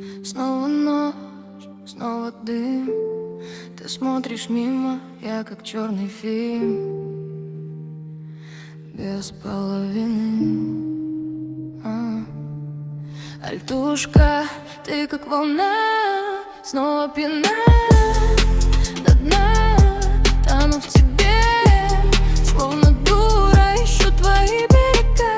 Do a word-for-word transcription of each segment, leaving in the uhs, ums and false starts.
Снова ночь, снова дым. Ты смотришь мимо, я как черный фильм без половины. а. Альтушка, ты как волна, снова пьяна до дна. Тону в тебе, словно дура, ищу твои берега.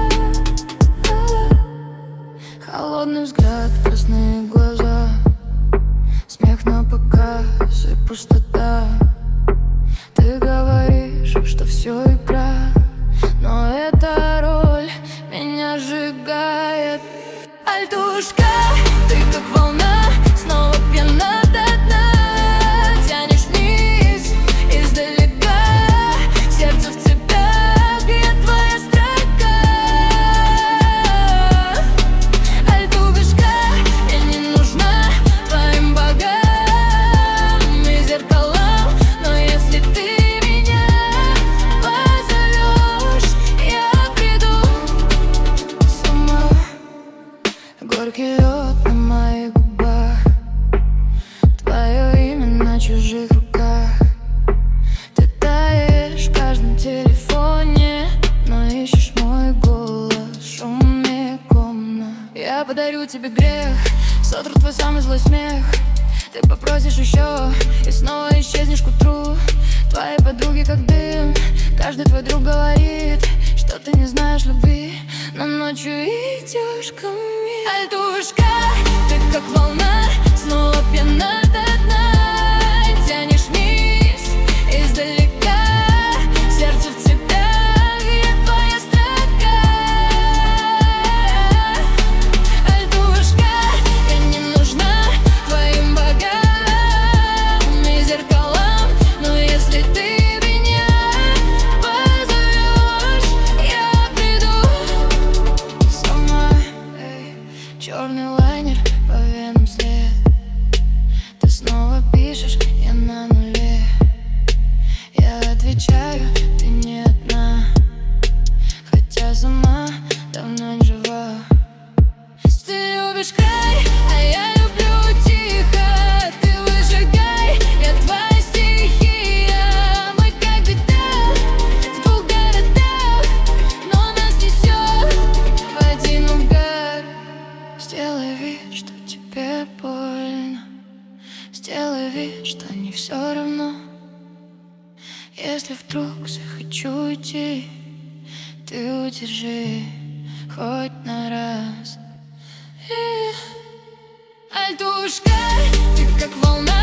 Холодный взгляд, красные глаза, смех на показ и пустота. Ты говоришь, что все игра, но эта роль меня сжигает. Альтушка, ты как волна, снова пьяна до дна. Тянешь вниз издалека, сердце в цепях, я твоя строка. Альтушка, я не нужна твоим богам и зеркалам, но если ты меня позовешь, я приду сама. Горький лед на моих губах, твое имя на чужих руках. Ты таешь в каждом телефоне, но ищешь мой голос шумнее комнат. Я подарю тебе грех, сотру твой самый злой смех. Ты попросишь еще и снова исчезнешь к утру. Твои подруги как дым, каждый твой друг говорит, что ты не знаешь любви, но ночью идешь ко мне. Альтушка, ты как волна, снова пьяна до дна. Тянешь вниз издалека, сердце в цепях, я твоя строка. Альтушка, я не нужна твоим богам и зеркалам, но если ты меня позовешь, я приду сама. Черный лайнер, по венам след. Ты снова пишешь, я на нуле. Я отвечаю, ты не одна, хотя сама давно не жива. Ты любишь край, а я люблю тихо. Ты выжигай, я твоя стихия. Мы как беда в двух городах, но нас несет в один угар. Сделай вид, что тебе больно, сделай вид, что не все равно. Если вдруг захочу уйти, ты удержи хоть на раз. Альтушка, ты как волна.